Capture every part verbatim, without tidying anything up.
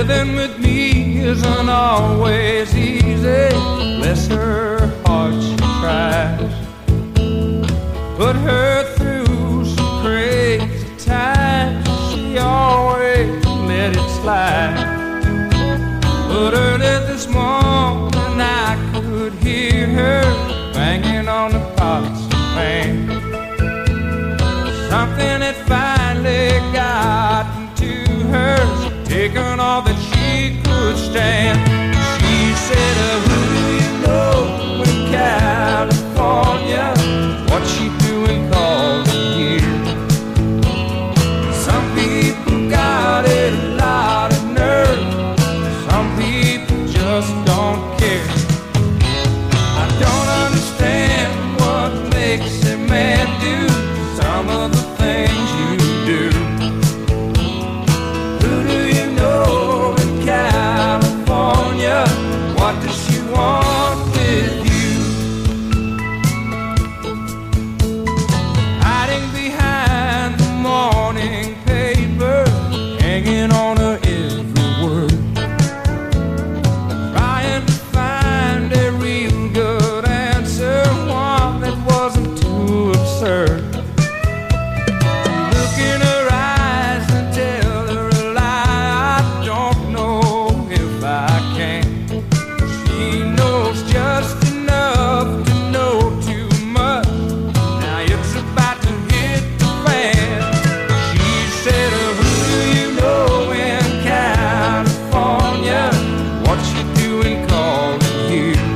living with me isn't always easy. Bless her heart, she tries. Put her through some crazy times. She always let it slide. But early this morning I could hear her banging on the pots and pans. Something had finally gotten to her, taken all that she could stand. She said, uh, who do you know in California? What's she doing calling here? Some people got a lot of nerve. Some people just don't care. I don't understand what makes a man do some of the things you do. Who do you know in California? What does she want with you? Hiding behind the morning paper, hanging on her every word, trying to find a real good answer, one that wasn't too absurd. Look in her eyes and tell her a lie. I don't know if I can. She knows just enough to know too much. Now it's about to hit the fan. She said, uh, who do you know in California? What's she doing calling here?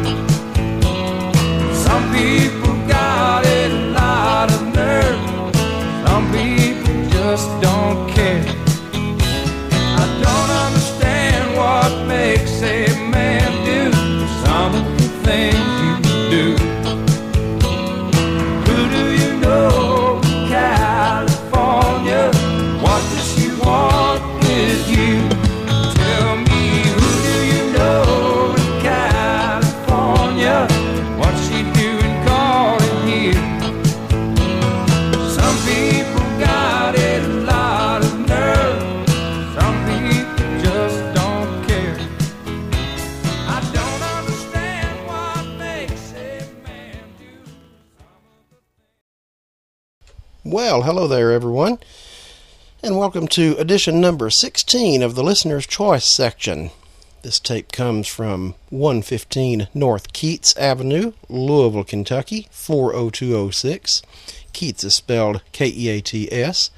Some people got a lot of nerve. Some people just don't care. I don't understand what makes a man do some of the things you do. Who do you know in California? What does she want with you? Tell me, who do you know in California? What's she doing calling here? Some people got a lot of nerve. Some people just don't care. I don't understand what makes a man do some of the things. Well, hello there, everyone, and welcome to edition number sixteen of the Listener's Choice section. This tape comes from one fifteen North Keats Avenue, Louisville, Kentucky, four oh two oh six. Keats is spelled K E A T S.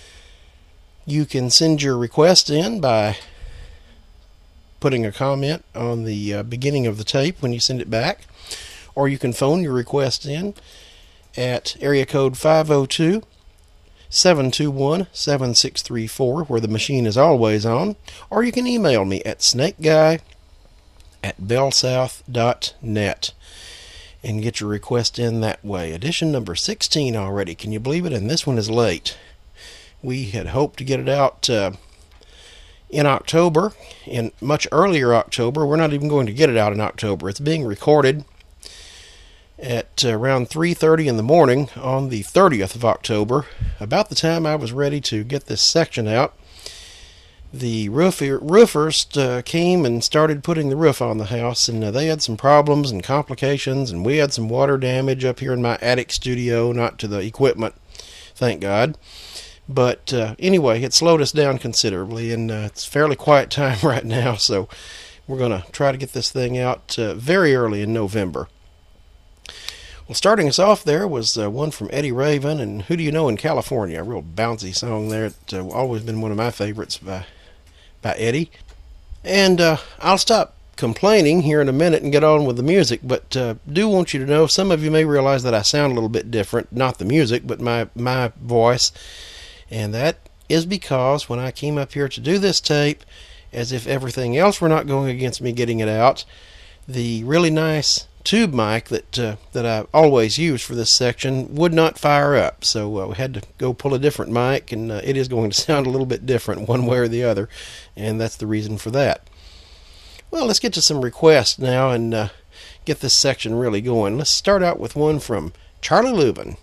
You can send your request in by putting a comment on the uh, beginning of the tape when you send it back, or you can phone your request in at area code five oh two, seven two one, seven six three four, where the machine is always on, or you can email me at snakeguy at bellsouth dot net and get your request in that way. Edition number sixteen already, can you believe it? And this one is late. We had hoped to get it out uh, in October, in much earlier October. We're not even going to get it out in October. It's being recorded at uh, around three thirty in the morning on the thirtieth of October. About the time I was ready to get this section out, the roofer, roofers uh, came and started putting the roof on the house, and uh, they had some problems and complications, and we had some water damage up here in my attic studio, not to the equipment, thank God. But uh, anyway, it slowed us down considerably, and uh, it's fairly quiet time right now, so we're going to try to get this thing out uh, very early in November. Well, starting us off there was uh, one from Eddie Raven, and Who Do You Know in California, a real bouncy song there. It's uh, always been one of my favorites by, by Eddie. And uh, I'll stop complaining here in a minute and get on with the music, but uh, do want you to know, some of you may realize that I sound a little bit different, not the music, but my, my voice. And that is because when I came up here to do this tape, as if everything else were not going against me getting it out, the really nice tube mic that uh, that I always use for this section would not fire up, so uh, we had to go pull a different mic, and uh, it is going to sound a little bit different one way or the other, and that's the reason for that. Well, let's get to some requests now and uh, get this section really going. Let's start out with one from Charlie Lubin.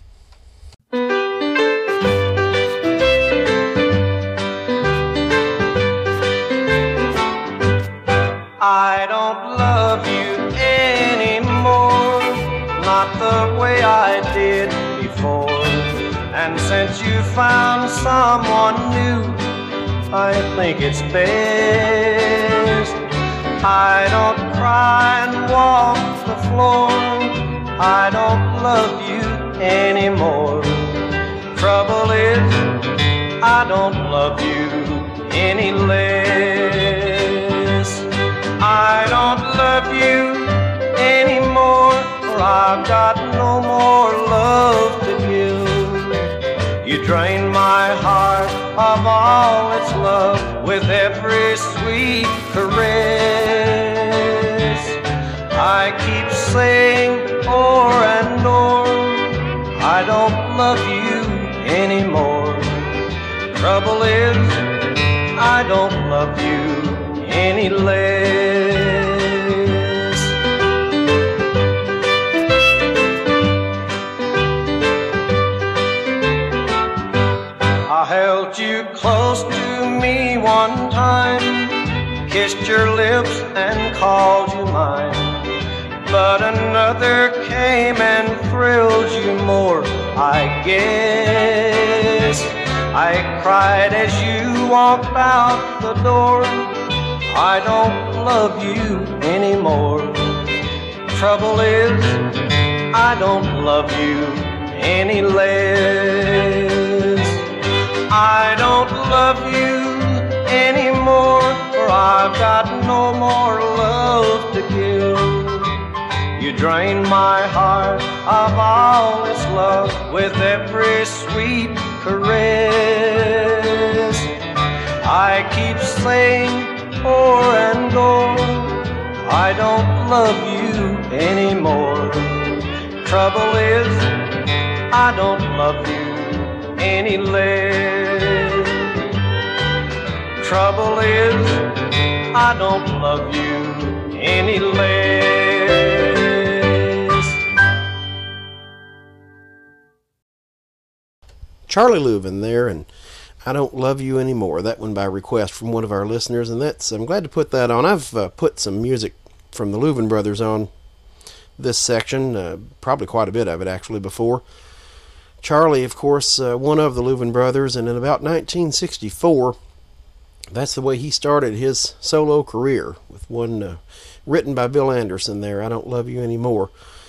the way I did before. And since you found someone new, I think it's best I don't cry and walk the floor. I don't love you anymore. Trouble is, I don't love you any less. I don't love you anymore, for I've got no more love to give. You drain my heart of all its love with every sweet caress. I keep saying o'er and o'er, I don't love you anymore. Trouble is, I don't love you any less. I held you close to me one time, kissed your lips and called you mine. But another came and thrilled you more, I guess. I cried as you walked out the door, I don't love you anymore. Trouble is, I don't love you any less. I don't love you anymore, for I've got no more love to give. You drain my heart of all its love with every sweet caress. I keep saying o'er and o'er, I don't love you anymore. Trouble is, I don't love you any less. Trouble is, I don't love you any less. Charlie Louvin there, and I Don't Love You Anymore. That one by request from one of our listeners, and that's, I'm glad to put that on. I've uh, put some music from the Louvin brothers on this section, uh, probably quite a bit of it actually before. Charlie, of course, uh, one of the Louvin brothers, and in about nineteen sixty-four, that's the way he started his solo career, with one uh, written by Bill Anderson there, I Don't Love You Anymore.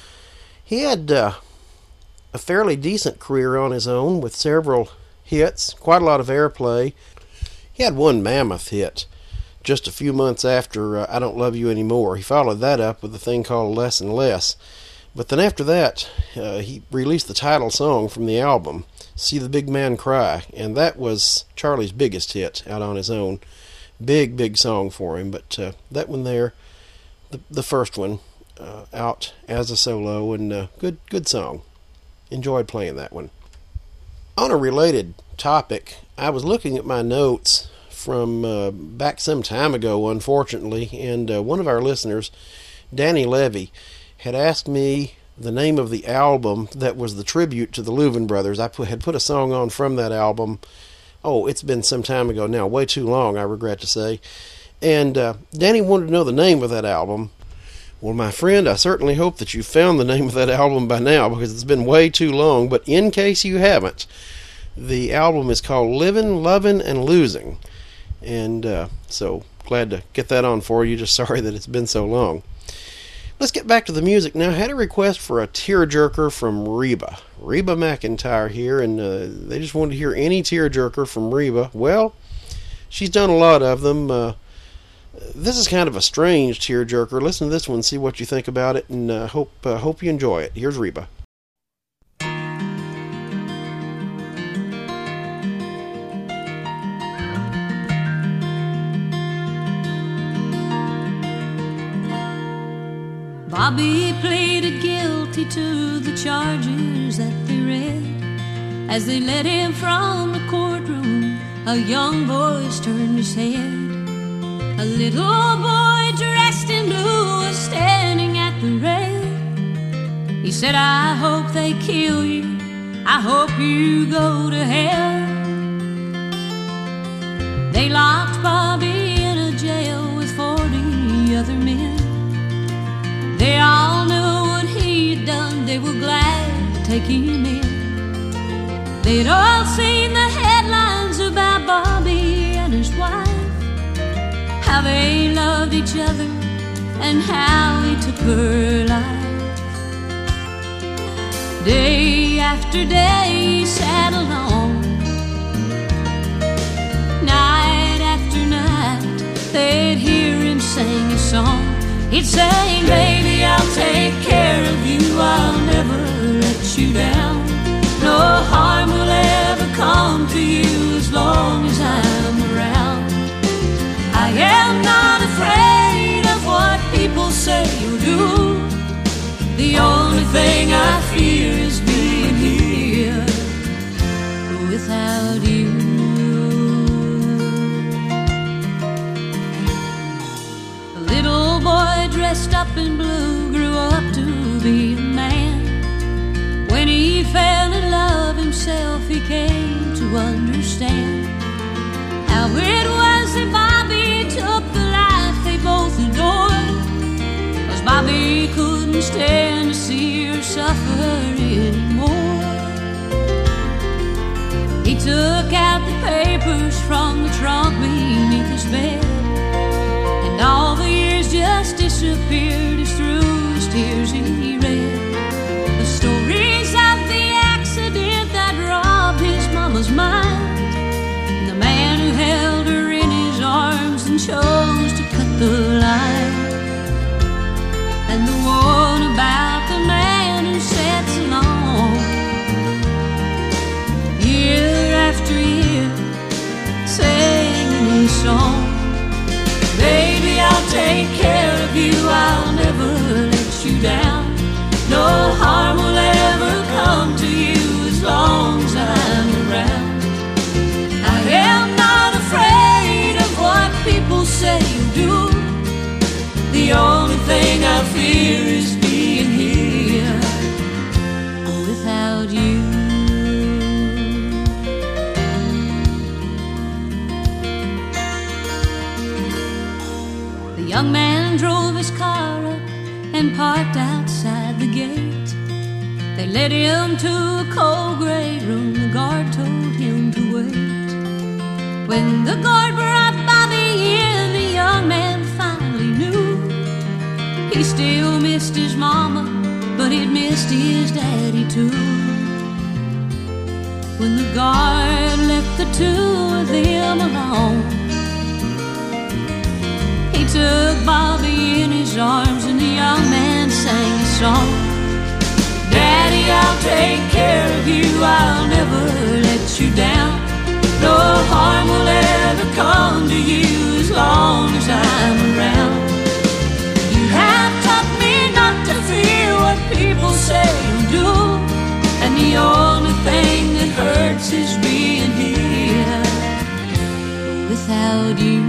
He had uh, a fairly decent career on his own, with several hits, quite a lot of airplay. He had one mammoth hit just a few months after uh, I Don't Love You Anymore. He followed that up with a thing called Less and Less. But then after that, uh, he released the title song from the album, See the Big Man Cry, and that was Charlie's biggest hit out on his own. Big, big song for him, but uh, that one there, the, the first one, uh, out as a solo, and uh, good, good song. Enjoyed playing that one. On a related topic, I was looking at my notes from uh, back some time ago, unfortunately, and uh, one of our listeners, Danny Levy, had asked me the name of the album that was the tribute to the Louvin brothers. I put, had put a song on from that album. Oh, it's been some time ago now, way too long, I regret to say. And uh, Danny wanted to know the name of that album. Well, my friend, I certainly hope that you found the name of that album by now, because it's been way too long. But in case you haven't, the album is called Livin', Lovin', and Losing. And uh, so, glad to get that on for you. Just sorry that it's been so long. Let's get back to the music now. I had a request for a tearjerker from Reba. Reba McEntire here, and uh, they just wanted to hear any tearjerker from Reba. Well, she's done a lot of them. Uh, this is kind of a strange tearjerker. Listen to this one, see what you think about it, and uh, hope uh, hope you enjoy it. Here's Reba. Bobby pleaded guilty to the charges that they read. As they led him from the courtroom, a young voice turned his head. A little boy dressed in blue was standing at the rail. He said, I hope they kill you, I hope you go to hell. They locked Bobby in a jail with forty other men. They all knew what he'd done, they were glad take him in. They'd all seen the headlines about Bobby and his wife, how they loved each other and how he took her life. Day after day he sat alone, night after night they'd hear him sing a song. He'd say, baby, I'll take care of you, I'll never let you down. No harm will ever come to you as long as I'm around. I am not afraid of what people say or do. The only thing I fear is being here without you. A little boy dressed up in blue grew up to be a man. When he fell in love himself, he came to understand how it was that Bobby took the life they both adored. 'Cause Bobby couldn't stand to see her suffer anymore. He took out the papers from the trunk beneath his bed, and all the years just disappeared as through his tears he read the stories of the accident that robbed his mama's mind, the man who held her in his arms and chose to cut the line, and the one about the man who sits alone year after year singing his song. Baby, I'll take care of you, I'll never let you down. No harm will ever come to you as long as I'm around. I am not afraid of what people say or do. The only thing I fear is being here without you. The young man drove his car up and parked outside the gate. They led him to a cold gray room, the guard told him to wait. When the guard brought Bobby in, the young man finally knew he still missed his mama, but he'd missed his daddy too. When the guard left the two of them alone, he took Bobby in his arms and the young man sang a song. Daddy, I'll take care of you, I'll never let you down. No harm will ever come to you as long as I'm around. You have taught me not to fear what people say or do, and the only thing that hurts is being here without you.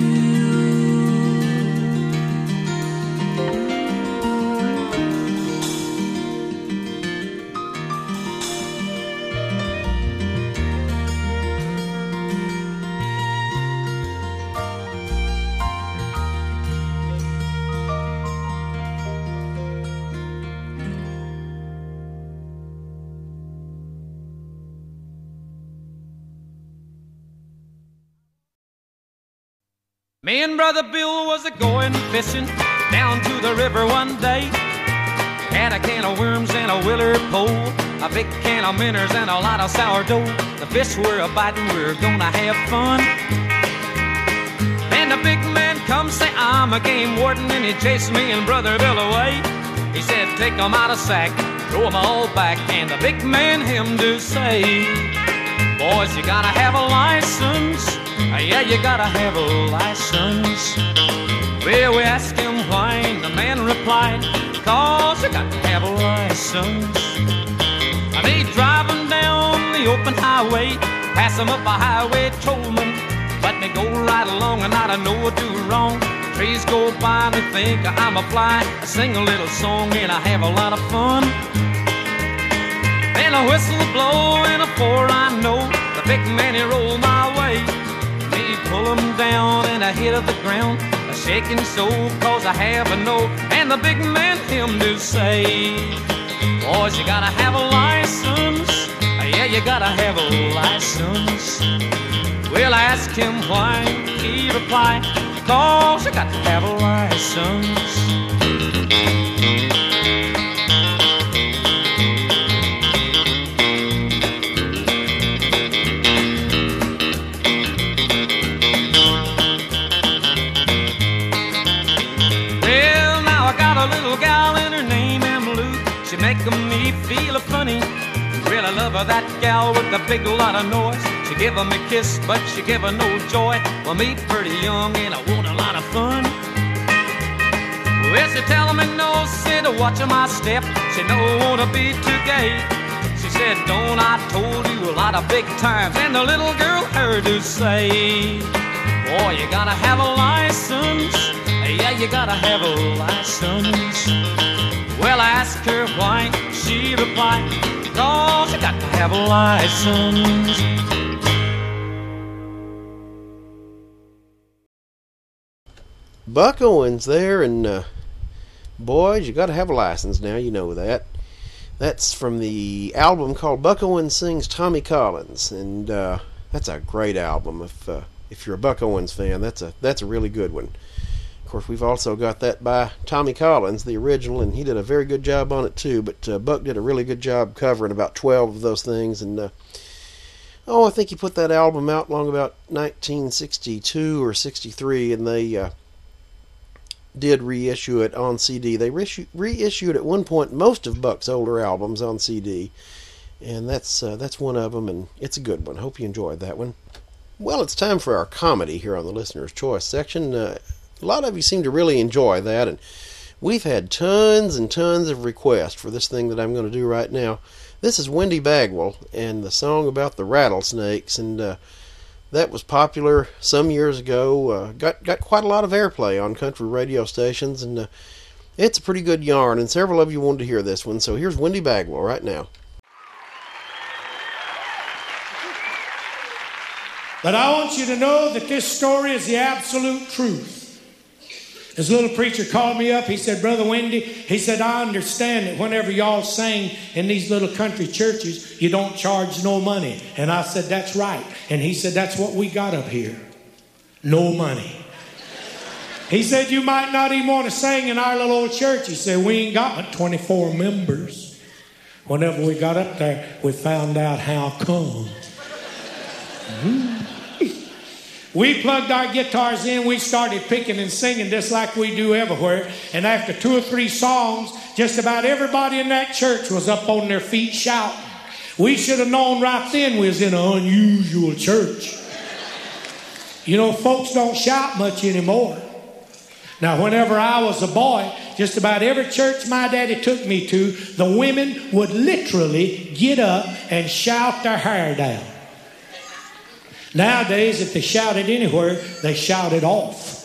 Me and Brother Bill was a-going fishing down to the river one day. Had a can of worms and a willer pole, a big can of minnows and a lot of sourdough. The fish were a-biting, we were gonna have fun. Then the big man come say, I'm a game warden, and he chased me and Brother Bill away. He said, take them out of sack, throw them all back, and the big man him do say, boys, you gotta have a license. Yeah, you gotta have a license. Well, we asked him why, and the man replied, cause you got to have a license. And he driving down the open highway, pass him up a highway tollman, let me go right along and I don't know what do wrong. Trees go by and they think I'm a fly, I sing a little song and I have a lot of fun. Then a whistle blow and a four I know, the big man he rolled my way. Pull him down and I hit of the ground, a shaking so cause I have a know. And the big man him do say, boys, you gotta have a license. you gotta have a license. We'll ask him why, he replied, cause you got to have a license. Well, now I got a little gal and her name Emily. She making me feel funny. Well, I love her, that gal with a big lot of noise. She give her me kiss, but she give her no joy. Well, me pretty young and I want a lot of fun. Well, she tellin' me no, said watchin' my step. She don't wanna be too gay. She said, don't I told you a lot of big times. And the little girl heard her say, boy, you gotta have a license. Yeah, you gotta have a license. Well, I asked her why, she replied, cause you got to have a license. Buck Owens there, and uh, boys, you got to have a license now, you know that. That's from the album called Buck Owens Sings Tommy Collins, and uh, that's a great album. If uh, if you're a Buck Owens fan, that's a that's a really good one. Of course, we've also got that by Tommy Collins, the original, and he did a very good job on it too. But uh, Buck did a really good job covering about twelve of those things, and uh, oh, I think he put that album out long about nineteen sixty-two or sixty-three, and they uh, did reissue it on C D. They reissue, reissued at one point most of Buck's older albums on C D, and that's uh, that's one of them, and it's a good one. Hope you enjoyed that one. Well, it's time for our comedy here on the Listener's Choice section. Uh, a lot of you seem to really enjoy that, and we've had tons and tons of requests for this thing that I'm going to do right now. This is Wendy Bagwell and the song about the rattlesnakes, and uh, that was popular some years ago. Uh, got got quite a lot of airplay on country radio stations, and uh, it's a pretty good yarn, and several of you wanted to hear this one, so here's Wendy Bagwell right now. But I want you to know that this story is the absolute truth. This little preacher called me up. He said, Brother Wendy, he said, I understand that whenever y'all sing in these little country churches, you don't charge no money. And I said, that's right. And he said, that's what we got up here. No money. He said, you might not even want to sing in our little old church. He said, we ain't got but twenty-four members. Whenever we got up there, we found out how come. Mm-hmm. We plugged our guitars in, we started picking and singing just like we do everywhere. And after two or three songs, just about everybody in that church was up on their feet shouting. We should have known right then we was in an unusual church. You know, folks don't shout much anymore. Now, whenever I was a boy, just about every church my daddy took me to, the women would literally get up and shout their hair down. Nowadays, if they shouted anywhere, they shouted off.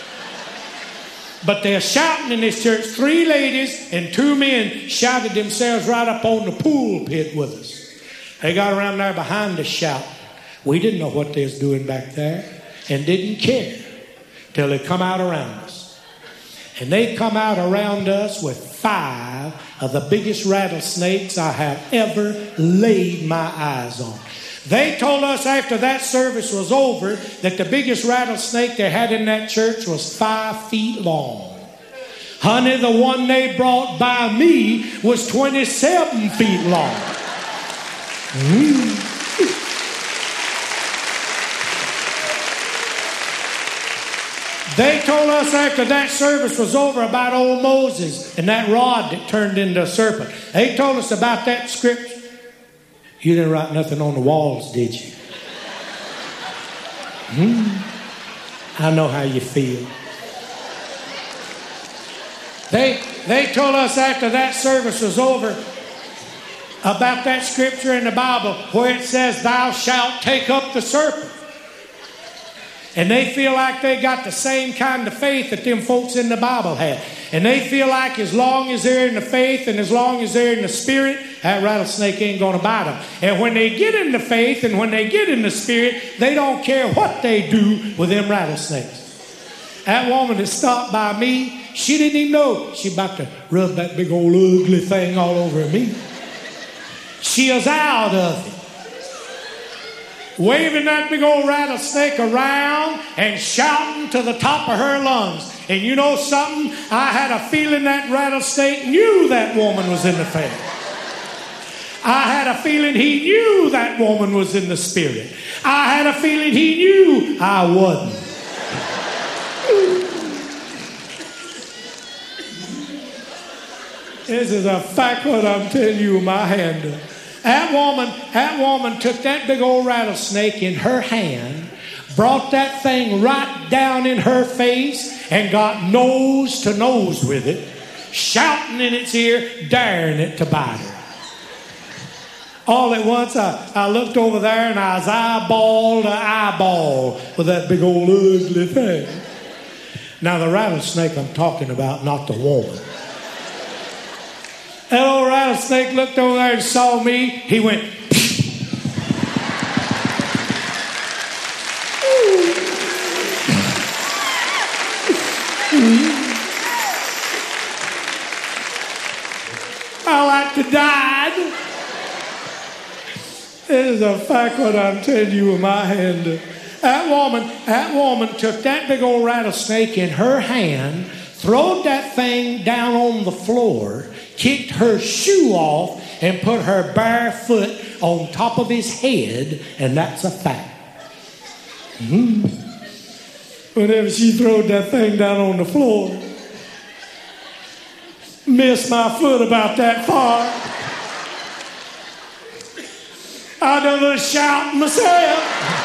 But they're shouting in this church. Three ladies and two men shouted themselves right up on the pulpit with us. They got around there behind us shouting. We didn't know what they was doing back there and didn't care till they come out around us. And they come out around us with five of the biggest rattlesnakes I have ever laid my eyes on. They told us after that service was over that the biggest rattlesnake they had in that church was five feet long. Honey, the one they brought by me was twenty-seven feet long. Mm. They told us after that service was over about old Moses and that rod that turned into a serpent. They told us about that scripture. You didn't write nothing on the walls, did you? Hmm? I know how you feel. They, they told us after that service was over about that scripture in the Bible where it says, thou shalt take up the serpent. And they feel like they got the same kind of faith that them folks in the Bible had. And they feel like as long as they're in the faith and as long as they're in the spirit, that rattlesnake ain't going to bite them. And when they get in the faith and when they get in the spirit, they don't care what they do with them rattlesnakes. That woman that stopped by me, she didn't even know she about to rub that big old ugly thing all over me. She was out of it. waving that big old rattlesnake around and shouting to the top of her lungs. And you know something? I had a feeling that rattlesnake knew that woman was in the faith. I had a feeling he knew that woman was in the spirit. I had a feeling he knew I wasn't. This is a fact what I'm telling you with my hand up. That woman, that woman took that big old rattlesnake in her hand, brought that thing right down in her face, and got nose to nose with it, shouting in its ear, daring it to bite her. All at once, I, I looked over there and I was eyeball to eyeball with that big old ugly thing. Now, the rattlesnake I'm talking about, not the woman. That old rattlesnake looked over there and saw me. He went, I like to die. This is a fact what I'm telling you with my hand. That woman, that woman took that big old rattlesnake in her hand, throwed that thing down on the floor, kicked her shoe off, and put her bare foot on top of his head, and that's a fact. Mm-hmm. Whenever she throwed that thing down on the floor, missed my foot about that far. I done a little shout myself.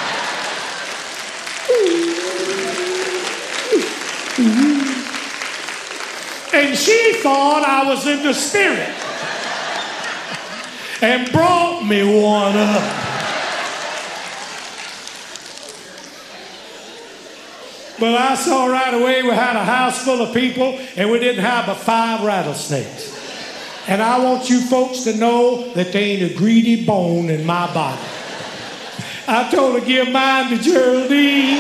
And she thought I was in the spirit and brought me one up. But I saw right away we had a house full of people and we didn't have but five rattlesnakes. And I want you folks to know that there ain't a greedy bone in my body. I told her to give mine to Geraldine.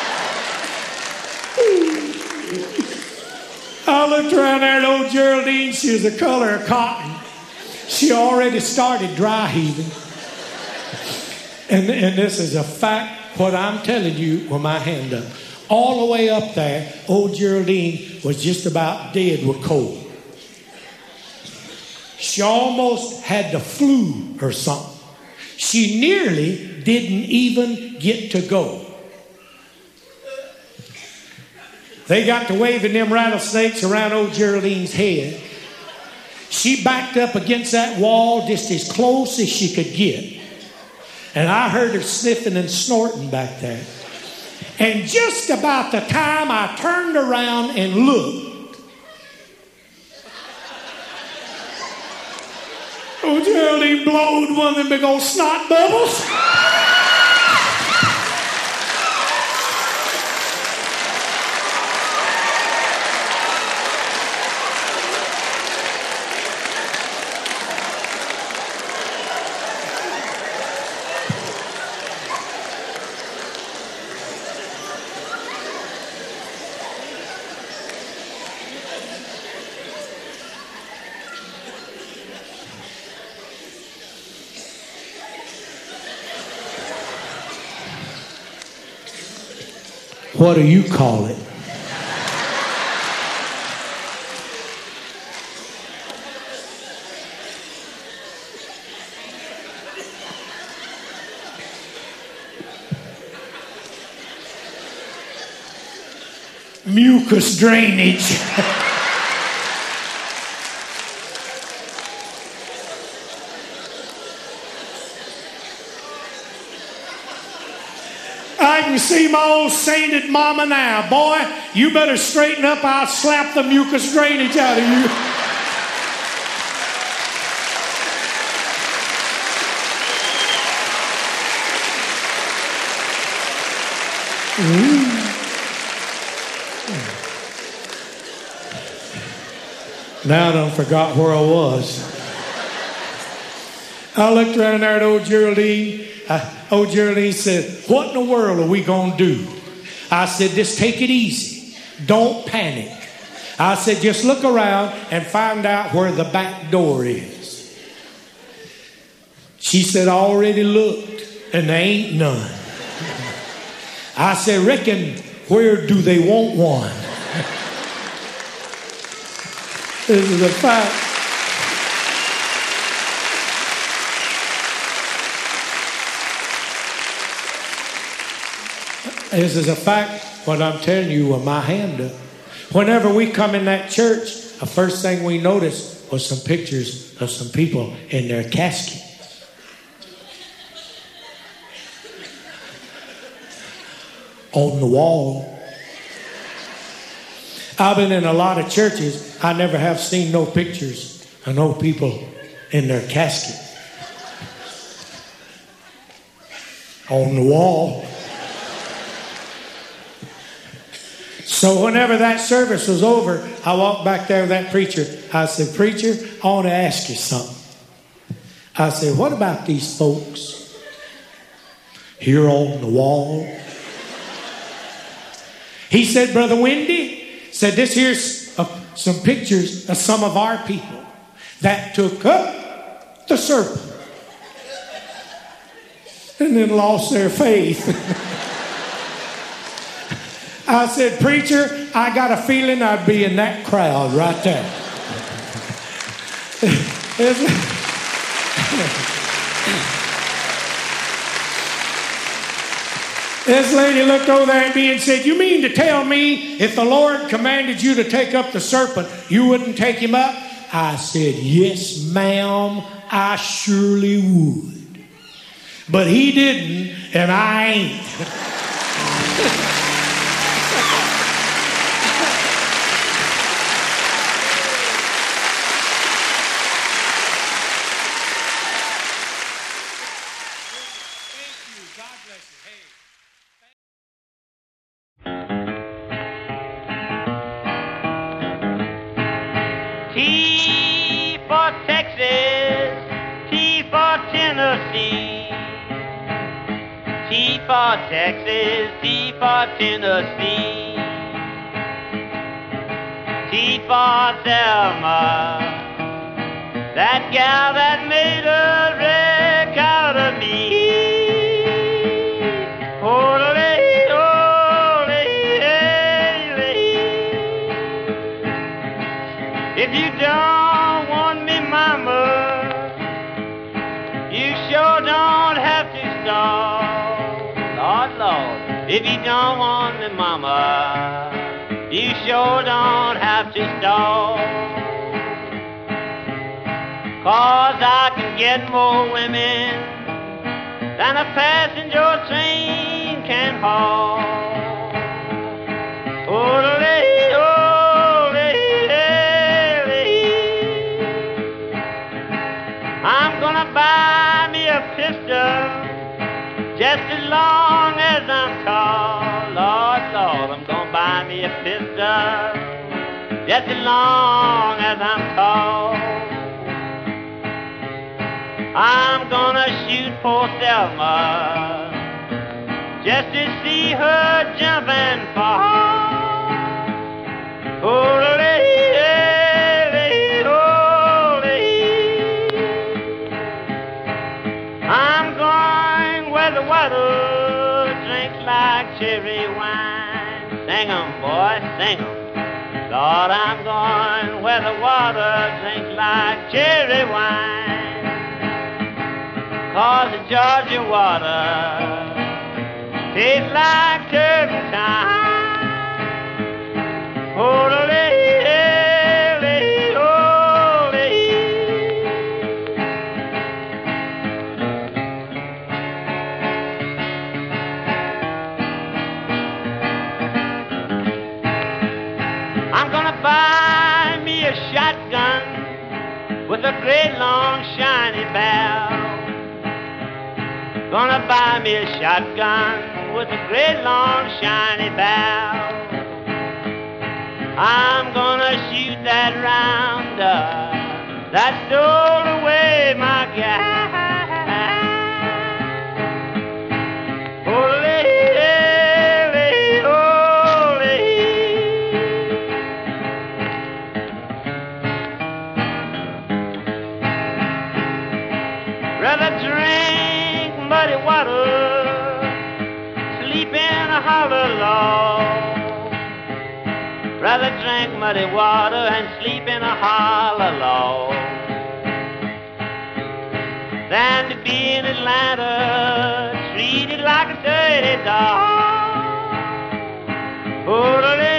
I looked around there at old Geraldine. She was the color of cotton. She already started dry heaving. And, and this is a fact, what I'm telling you with my hand up. All the way up there, old Geraldine was just about dead with cold. She almost had the flu or something. She nearly didn't even get to go. They got to waving them rattlesnakes around old Geraldine's head. She backed up against that wall just as close as she could get. And I heard her sniffing and snorting back there. And just about the time I turned around and looked, old Geraldine blowed one of them big old snot bubbles. What do you call it? Mucus drainage. I can see my old sainted mama now. Boy, you better straighten up. I'll slap the mucus drainage out of you. Mm. Now I done forgot where I was. I looked around there at old Geraldine. Uh, old Geraldine said, what in the world are we going to do? I said, just take it easy. Don't panic. I said, just look around and find out where the back door is. She said, I already looked. and they ain't none. I said, reckon, where do they want one? This is a fact. This is a fact, what I'm telling you with my hand up. Whenever we come in that church, the first thing we noticed was some pictures of some people in their casket. On the wall. I've been in a lot of churches. I never have seen no pictures of no people in their casket. On the wall. So whenever that service was over, I walked back there with that preacher. I said, preacher, I want to ask you something. I said, what about these folks here on the wall? He said, Brother Wendy, said this here's uh, some pictures of some of our people that took up the serpent and then lost their faith. I said, preacher, I got a feeling I'd be in that crowd right there. This lady looked over there at me and said, you mean to tell me if the Lord commanded you to take up the serpent, you wouldn't take him up? I said, yes, ma'am, I surely would. But he didn't, and I ain't. T for Texas, T for Tennessee. T for Texas, T for Tennessee. T for Thelma, that gal that made a wreck out of me. Ole, ole, ole. If you don't want me, mama, you sure don't have to stall. Lord, Lord, if you don't want me, mama, you sure don't have to stall. 'Cause I can get more women than a passenger train can haul. Ole, ole, ole. I'm gonna buy me a pistol just as long as I'm tall. Lord, Lord, I'm gonna buy me a pistol just as long as I'm tall. I'm gonna shoot poor Thelma just to see her jump and fall. Ole, ole, ole. I'm going where the water drinks like cherry wine. Sing 'em, boy, sing 'em. Lord, I'm going where the water drinks like cherry wine. 'Cause the Georgia water tastes like turpentine. Ole, ole, ole. I'm gonna buy me a shotgun with a great long shiny barrel. Gonna buy me a shotgun with a great long shiny barrel. I'm gonna shoot that rounder that stole away my gal. Ole, ole, ole. Rather drink muddy water, sleep in a hollow log. Rather drink muddy water and sleep in a hollow log than to be in Atlanta treated like a dirty dog. Oh,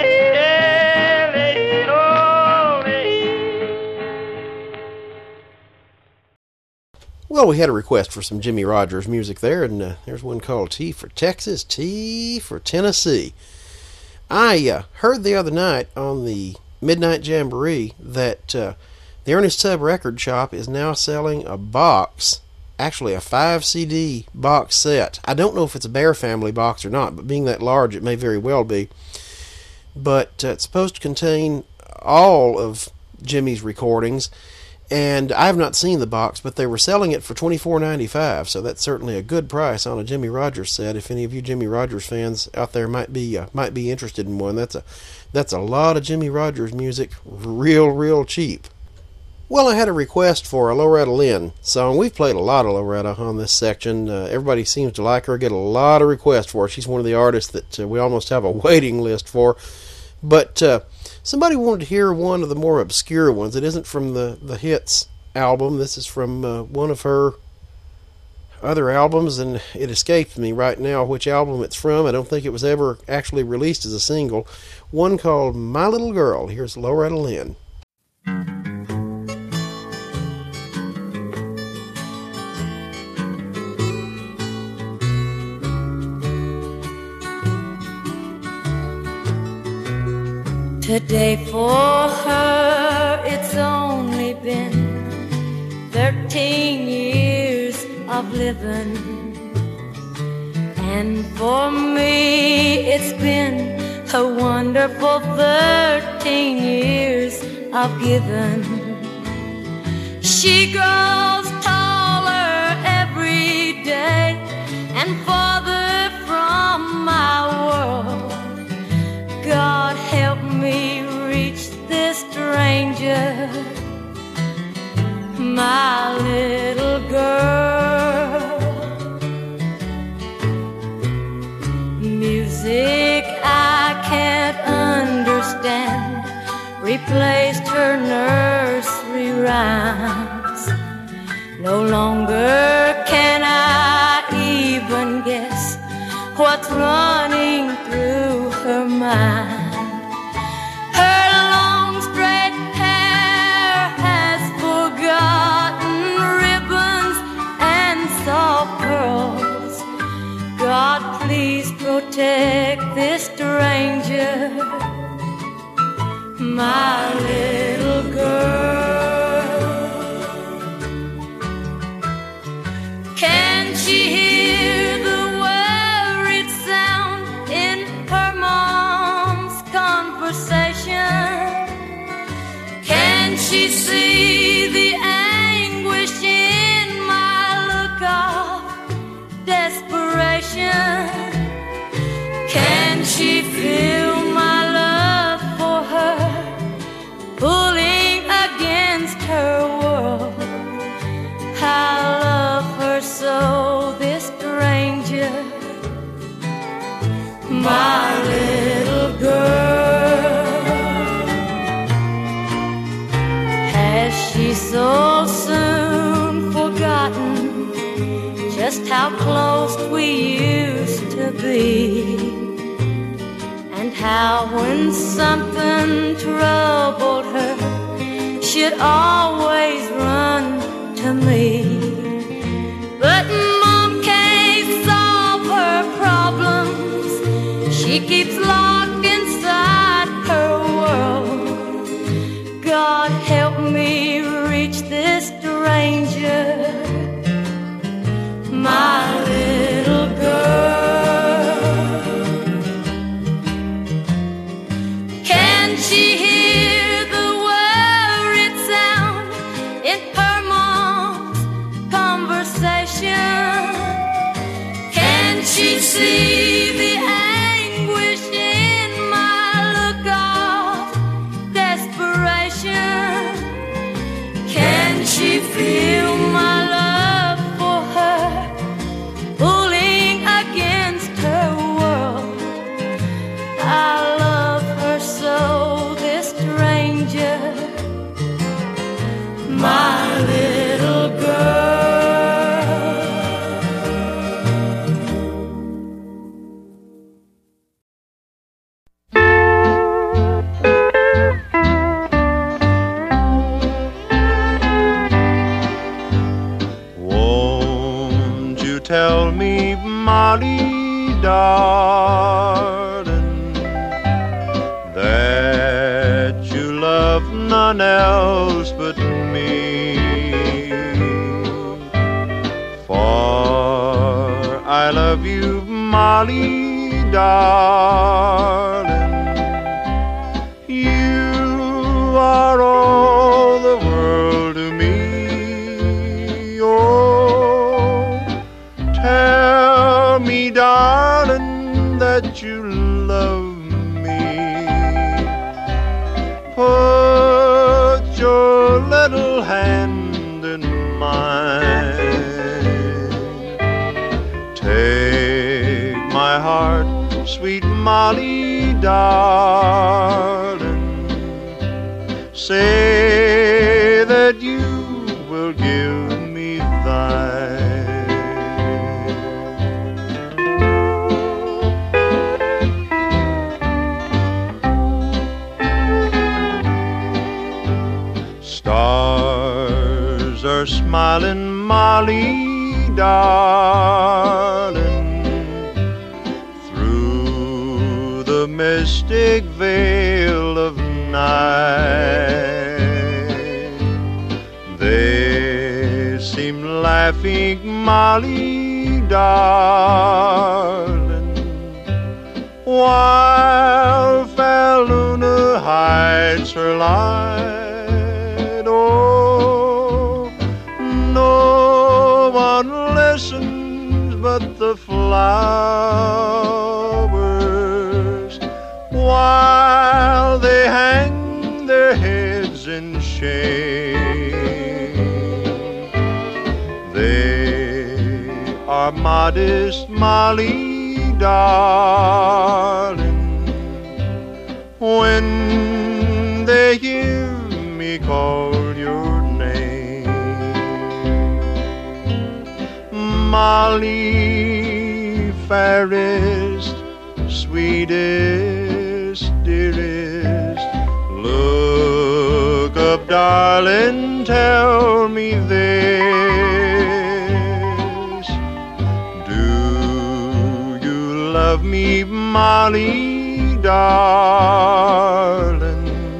well, we had a request for some Jimmie Rodgers music there, and uh, there's one called T for Texas, T for Tennessee. I uh, heard the other night on the Midnight Jamboree that uh, the Ernest Tubb Record Shop is now selling a box, actually a five C D box set. I don't know if it's a Bear Family box or not, but being that large, it may very well be. But uh, it's supposed to contain all of Jimmy's recordings, and I have not seen the box, but they were selling it for twenty-four ninety-five, so that's certainly a good price on a Jimmie Rodgers set. If any of you Jimmie Rodgers fans out there might be uh, might be interested in one, that's a that's a lot of Jimmie Rodgers music, real real cheap. Well, I had a request for a Loretta Lynn song. We've played a lot of Loretta on this section. Uh, everybody seems to like her, get a lot of requests for her. She's one of the artists that uh, we almost have a waiting list for. But uh, somebody wanted to hear one of the more obscure ones. It isn't from the, the Hits album. This is from uh, one of her other albums, and it escapes me right now which album it's from. I don't think it was ever actually released as a single. One called My Little Girl. Here's Loretta Lynn. Today for her it's only been thirteen years of living, and for me it's been a wonderful thirteen years of giving. She grows taller every day and farther from my world. God help me reach this stranger, my little girl. Music I can't understand replaced her nursery rhymes. No longer can I even guess what's running through her mind. Her long straight hair has forgotten ribbons and soft curls. God, please protect this stranger, my little girl. Can she hear the worried sound in her mom's conversation? Can she see the anguish in my look of desperation? Can she feel my love for her pulling against her world? I love her so, this stranger, my little girl. Has she so soon forgotten just how close we used to be, and how when something troubled her she'd always run to me? But Mom can't solve her problems, she keeps locked inside her world. God help me reach this stranger, my little girl. Can she hear the worried sound in her mom's conversation? Can she see the anguish in my look of desperation? Can she feel my love for her tell me, Molly, darling, that you love none else but me. For I love you, Molly, darling. You are all the world to me. Oh, tell me, darling, that you love me. Put your little hand in mine. Take my heart, sweet Molly, darling. Say that you will give me thine. Stars are smiling, Molly, darling, through the mystic veil of night. They seem laughing, Molly, darling, while fair Luna hides her light. Oh, no one listens but the flowers, while they hang their heads in shame. They are modest, Molly, darling, when they hear me call your name. Molly, fairest, sweetest, dearest, look up, darling, tell me this. Do you love me, Molly, darling?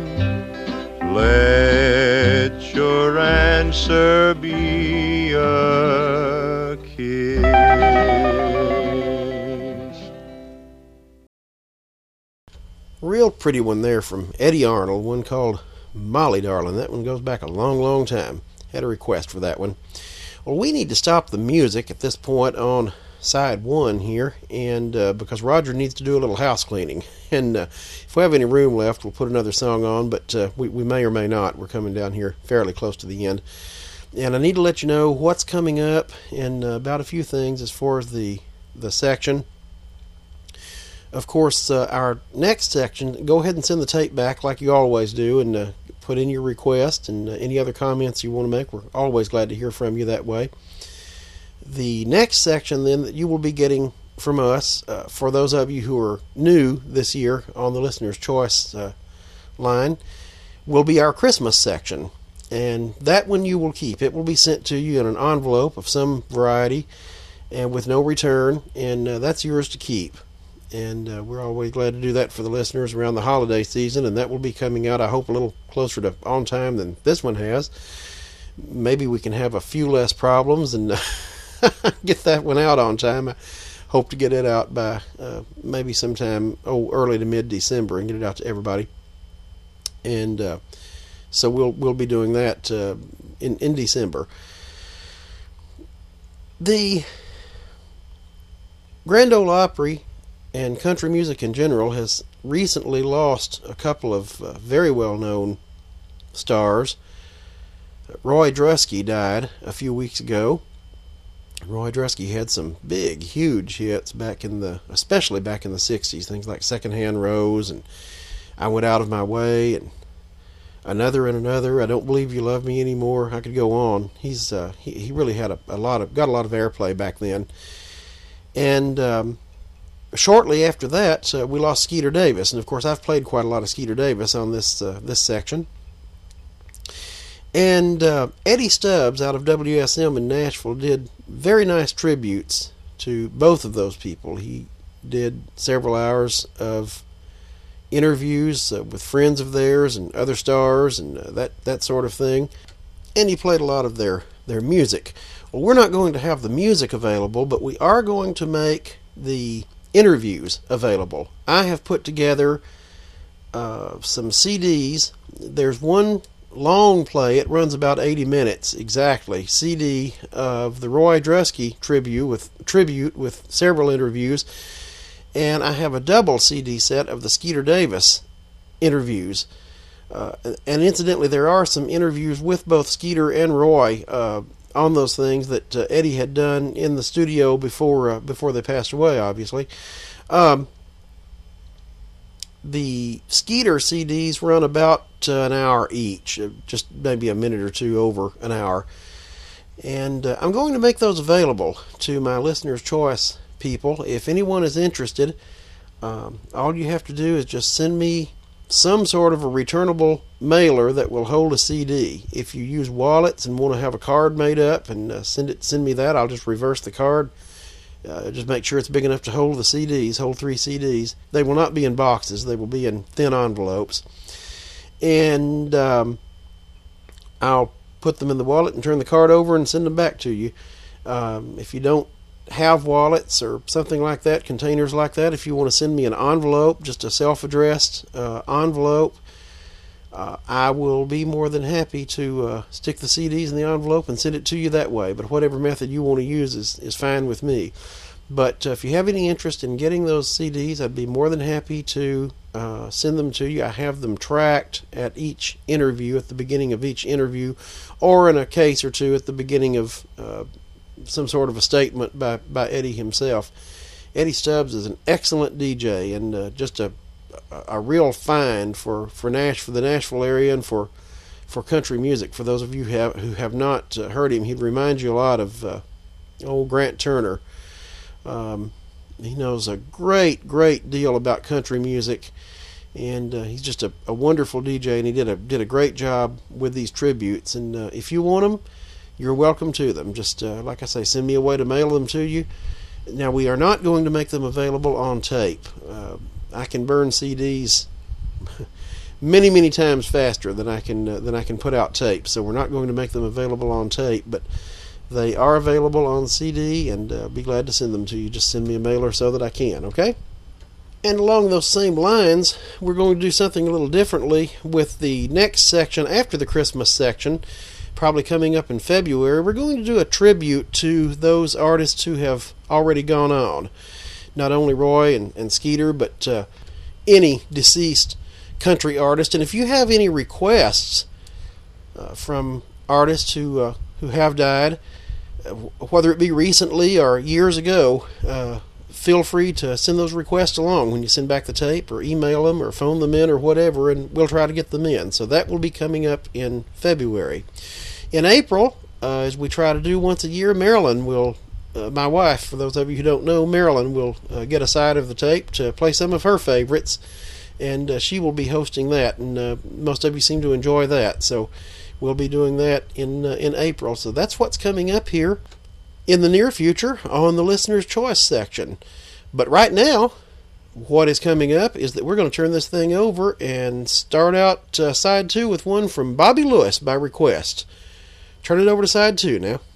Let your answer be a kiss. Real pretty one there from Eddie Arnold, one called Molly Darling. That one goes back a long, long time. Had a request for that one. Well, we need to stop the music at this point on side one here, and uh, because Roger needs to do a little house cleaning. And uh, if we have any room left, we'll put another song on, but uh, we, we may or may not. We're coming down here fairly close to the end. And I need to let you know what's coming up and uh, about a few things as far as the, the section. Of course, uh, our next section, go ahead and send the tape back like you always do, and uh, put in your request and uh, any other comments you want to make. We're always glad to hear from you that way. The next section, then, that you will be getting from us, uh, for those of you who are new this year on the Listener's Choice uh, line, will be our Christmas section. And that one you will keep. It will be sent to you in an envelope of some variety and with no return, and uh, that's yours to keep. And uh, we're always glad to do that for the listeners around the holiday season, and that will be coming out, I hope, a little closer to on time than this one has. Maybe we can have a few less problems and uh, get that one out on time. I hope to get it out by uh, maybe sometime oh, early to mid-December and get it out to everybody. And uh, so we'll we'll be doing that uh, in, in December. The Grand Ole Opry and country music in general has recently lost a couple of uh, very well-known stars. Roy Drusky died a few weeks ago. Roy Drusky had some big, huge hits back in the, especially back in the sixties. Things like Secondhand Rose and I Went Out of My Way and Another and Another. I Don't Believe You Love Me Anymore. I could go on. He's uh, he he really had a, a lot of got a lot of airplay back then. And um, shortly after that, uh, we lost Skeeter Davis, and of course I've played quite a lot of Skeeter Davis on this uh, this section. And uh, Eddie Stubbs out of W S M in Nashville did very nice tributes to both of those people. He did several hours of interviews uh, with friends of theirs and other stars and uh, that, that sort of thing. And he played a lot of their, their music. Well, we're not going to have the music available, but we are going to make the interviews available. I have put together uh, some C Ds. There's one long play. It runs about eighty minutes exactly. C D of the Roy Drusky tribute with tribute with several interviews, and I have a double C D set of the Skeeter Davis interviews. Uh, and incidentally, there are some interviews with both Skeeter and Roy uh, on those things that uh, Eddie had done in the studio before uh, before they passed away, obviously. Um, the Skeeter C Ds run about uh, an hour each, uh, just maybe a minute or two over an hour. And uh, I'm going to make those available to my listener's choice people. If anyone is interested, um, all you have to do is just send me some sort of a returnable mailer that will hold a C D. If you use wallets and want to have a card made up and uh, send it, send me that, I'll just reverse the card. Uh, just make sure it's big enough to hold the C Ds, hold three C Ds. They will not be in boxes. They will be in thin envelopes. And um, I'll put them in the wallet and turn the card over and send them back to you. Um, if you don't have wallets or something like that, containers like that, if you want to send me an envelope, just a self-addressed uh, envelope, uh, I will be more than happy to uh, stick the C Ds in the envelope and send it to you that way. But whatever method you want to use is, is fine with me. But uh, if you have any interest in getting those C Ds, I'd be more than happy to uh, send them to you. I have them tracked at each interview, at the beginning of each interview, or in a case or two at the beginning of uh, some sort of a statement by, by Eddie himself. Eddie Stubbs is an excellent D J and uh, just a a real find for, for Nash for the Nashville area and for for country music. For those of you who have, who have not uh, heard him, he'd remind you a lot of uh, old Grant Turner. Um, he knows a great, great deal about country music, and uh, he's just a, a wonderful D J, and he did a did a great job with these tributes. And uh, if you want them, you're welcome to them. Just uh, like I say, send me a way to mail them to you. Now, we are not going to make them available on tape. Uh, I can burn C Ds many, many times faster than I can uh, than I can put out tape. So we're not going to make them available on tape, but they are available on C D, and uh, be glad to send them to you. Just send me a mailer so that I can, okay? And along those same lines, we're going to do something a little differently with the next section after the Christmas section, probably coming up in February. We're going to do a tribute to those artists who have already gone on. Not only Roy and, and Skeeter, but uh, any deceased country artist. And if you have any requests uh, from artists who uh, who have died, uh, whether it be recently or years ago, uh, feel free to send those requests along when you send back the tape, or email them, or phone them in, or whatever, and we'll try to get them in. So that will be coming up in February. In April, uh, as we try to do once a year, Marilyn will Uh, my wife, for those of you who don't know, Marilyn will uh, get a side of the tape to play some of her favorites, and uh, she will be hosting that, and uh, most of you seem to enjoy that, so we'll be doing that in uh, in April. So that's what's coming up here in the near future on the Listener's Choice section. But right now, what is coming up is that we're going to turn this thing over and start out uh, side two with one from Bobby Lewis by request. Turn it over to side two now.